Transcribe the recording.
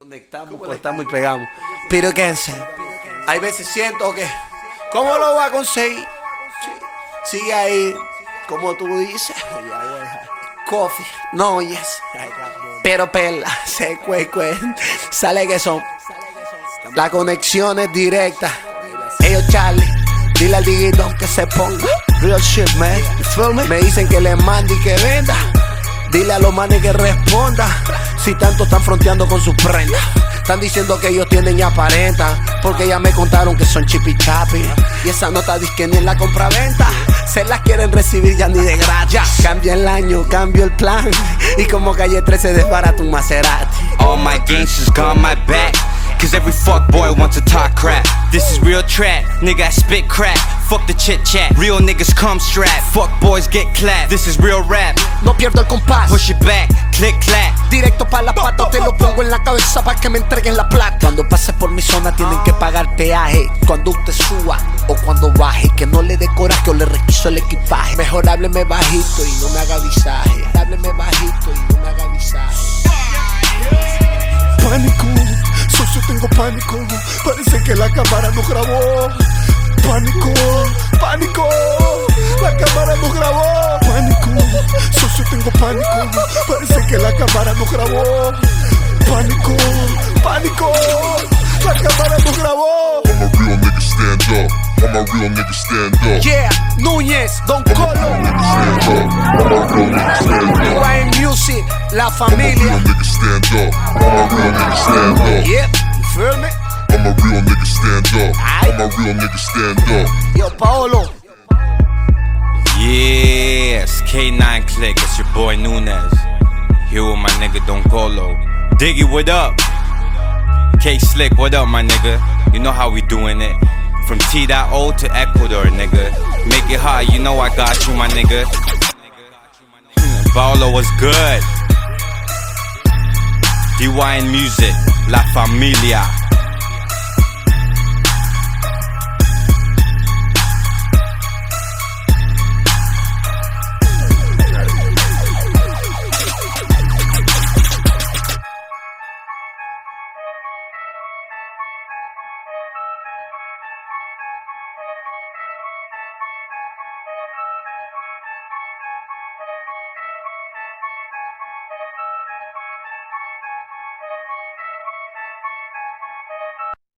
Conectamos, cortamos y pegamos. Pero quédense. Hay veces siento que, ¿cómo lo va a conseguir? Sigue ahí, como tú dices. Coffee, no, yes. Pero perla, se cuecue. Sale que son. La conexión es directa. Ellos Charlie, dile al diguito que se ponga. Real shit, man. You feel me? Me dicen que le mande y que venda. Dile a los manes que responda. Si tanto están fronteando con sus prendas. Están diciendo que ellos tienen y aparentan, porque ya me contaron que son chipichapi. Y esa nota dice que ni en la compraventa se las quieren recibir ya ni de gratis. Cambia el año, cambio el plan. Y como Calle 13 desbarata un Maserati. All my gangsters got my back, cause every fuckboy wants to talk crap. This is real trap, nigga I spit crack. Fuck the chit chat, real niggas come strapped. Fuck boys get clapped, this is real rap. No pierdo el compás, Push it back, click clack. directo pa' la pata, te lo pongo en la cabeza pa' que me entreguen la plata. Cuando pase por mi zona tienen que pagar peaje. Cuando usted suba o cuando baje, que no le dé coraje o le requiso el equipaje. Mejor hábleme bajito y no me haga visaje. Hábleme bajito y no me haga visaje. Pánico, socio tengo pánico. Parece que la cámara no grabó. Pánico, pánico, la cámara no grabó. Pánico, socio tengo pánico. Parece que la cámara no grabó. Pánico, pánico, la cámara no grabó. I'm a real nigga, stand up. I'm a real nigga, stand up. Yeah, Núñez, Don Colo, Stand up. I'm a real nigga, stand up. Ryan Music, La I'm a real Familia. nigga, stand up. I'm a real nigga, stand up. Yeah, you feel me? I'm a real nigga, stand up. I'm a real nigga, stand up. Yo, Paolo. Yes, K9 Click, it's your boy Nunez. Here with my nigga Don Colo. Diggy, what up? K Slick, what up, my nigga? You know how we doing it. From T.O to Ecuador, nigga. Make it hot, you know I got you, my nigga. Paolo was good. DYN Music, La Familia.